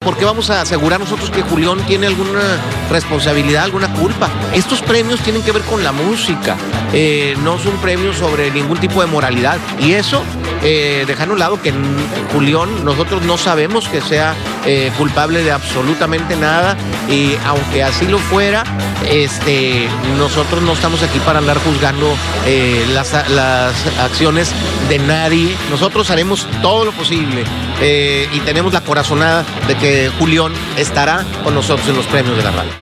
¿por qué vamos a asegurar nosotros que Julián tiene alguna responsabilidad, alguna culpa? Estos premios tienen que ver con la música, no son premios sobre ningún tipo de moralidad. Y eso, dejando a un lado que Julián, nosotros no sabemos que sea culpable de absolutamente nada, y aunque así lo fuera, nosotros no estamos aquí para andar juzgando las acciones de nadie. Nosotros haremos todo lo posible y tenemos la corazonada de que Julián estará con nosotros en los premios de la radio.